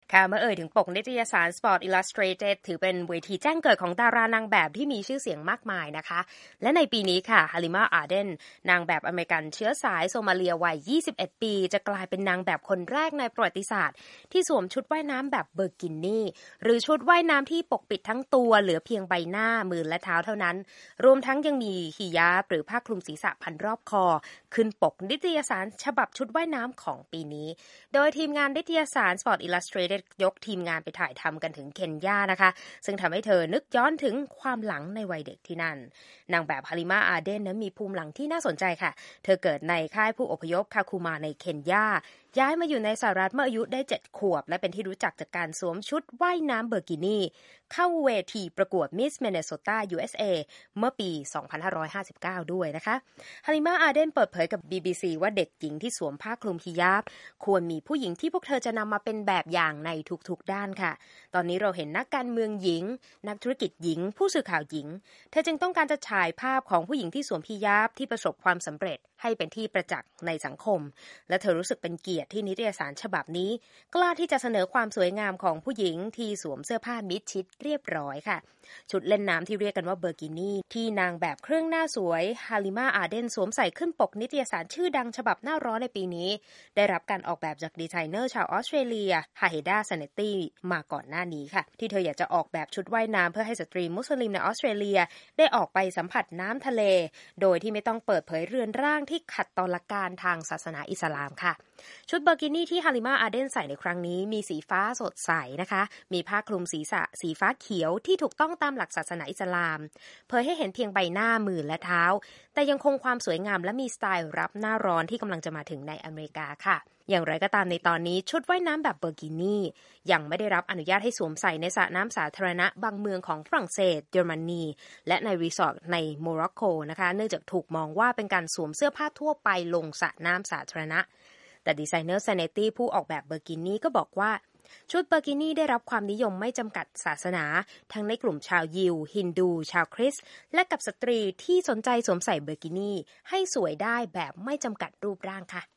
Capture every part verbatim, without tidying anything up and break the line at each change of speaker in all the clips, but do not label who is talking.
ค่ะเมื่อเอ่ยถึงปกนิตยสาร Sport Illustrated ถือเป็นเวทีแจ้งเกิดของดารานางแบบที่มีชื่อเสียงมากมายนะคะและในปีนี้ค่ะฮาลิมาอาเดนนางแบบอเมริกันเชื้อสายโซมาเลียวัยยี่สิบเอ็ดปีจะกลายเป็นนางแบบคนแรกในประวัติศาสตร์ที่สวมชุดว่ายน้ำแบบเบอร์กินี่หรือชุดว่ายน้ำที่ปกปิดทั้งตัวเหลือเพียงใบหน้ามือและเท้าเท่านั้นรวมทั้งยังมีฮิญาบหรือผ้าคลุมศีรษะพันรอบคอขึ้นปกนิตยสารฉบับชุดว่ายน้ำของปีนี้โดยทีมงานนิตยสาร Sport Illustrated ยกทีมงานไปถ่ายทำกันถึงเคนยานะคะซึ่งทำให้เธอนึกย้อนถึงความหลังในวัยเด็กที่นั่นนางแบบฮาลิมาอาเดนนั้นมีภูมิหลังที่น่าสนใจค่ะเธอเกิดในค่ายผู้อพยพคาคูมาในเคนยาย้ายมาอยู่ในสหรัฐเมื่ออายุได้เจ็ดขวบและเป็นที่รู้จักจากการสวมชุดว่ายน้ำเบอร์กินี่เข้าเวทีประกวด Miss Minnesota ยู เอส เอ เมื่อปี สองพันห้าร้อยห้าสิบเก้า ด้วยนะคะฮาลิมาอาเดนเปิดเผยกับ บี บี ซี ว่าเด็กหญิงที่สวมผ้าคลุมฮิญาบควรมีผู้หญิงที่พวกเธอจะนำมาเป็นแบบอย่างในทุกๆด้านค่ะตอนนี้เราเห็นนักการเมืองหญิงนักธุรกิจหญิงผู้สื่อข่าวหญิงเธอจึงต้องการจะฉายภาพของผู้หญิงที่สวมฮิญาบที่ประสบความสำเร็จให้เป็นที่ประจักษ์ในสังคมและเธอรู้สึกเป็นเกียรติที่นิตยสารฉบับนี้กล้าที่จะเสนอความสวยงามของผู้หญิงที่สวมเสื้อผ้ามิดชิดเรียบร้อยค่ะชุดเล่นน้ำที่เรียกกันว่าเบอร์กินี่ที่นางแบบเครื่องหน้าสวยฮาลิมาอาเดนสวมใส่ขึ้นปกนิตยสารชื่อดังฉบับหน้าร้อนในปีนี้ได้รับการออกแบบจากดีไซเนอร์ชาวออสเตรเลียฮาเฮดาซาเนตตี้มาก่อนหน้านี้ค่ะที่เธออยากจะออกแบบชุดว่ายน้ำเพื่อให้สตรีมุสลิมในออสเตรเลียได้ออกไปสัมผัสน้ำทะเลโดยที่ไม่ต้องเปิดเผยเรือนร่างที่ขัดต่อหลักการทางศาสนาอิสลามค่ะชุดเบอร์กินี่ที่ฮาลิมาอาเดนใส่ในครั้งนี้มีสีฟ้าสดใสนะคะมีผ้าคลุมศีรษะสีฟ้าเขียวที่ถูกต้องตามหลักศาสนาอิสลามเผยให้เห็นเพียงใบหน้ามือและเท้าแต่ยังคงความสวยงามและมีสไตล์รับหน้าร้อนที่กำลังจะมาถึงในอเมริกาค่ะอย่างไรก็ตามในตอนนี้ชุดว่ายน้ำแบบเบอร์กินี่ยังไม่ได้รับอนุญาตให้สวมใส่ในสระน้ำสาธารณะบางเมืองของฝรั่งเศสเยอรมนีและในรีสอร์ทในโมร็อกโกนะคะเนื่องจากถูกมองว่าเป็นการสวมเสื้อผ้าทั่วไปลงสระน้ำสาธารณะแต่ดีไซเนอร์ซาเนตตี้ผู้ออกแบบเบอร์กินี่ก็บอกว่าชุดเบอร์กินี่ได้รับความนิยมไม่จำกัดศาสนาทั้งในกลุ่มชาวยิวฮินดูชาวคริสต์และกับสตรีที่สนใจสวมใส่เบอร์กินี่ให้สวยได้แบบไม่จำกัดรูปร่างค่ะ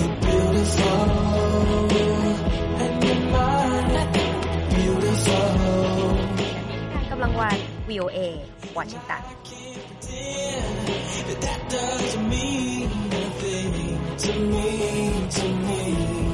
การกำลังวัน วี โอ เอ วอชิงตัน
To me, to me.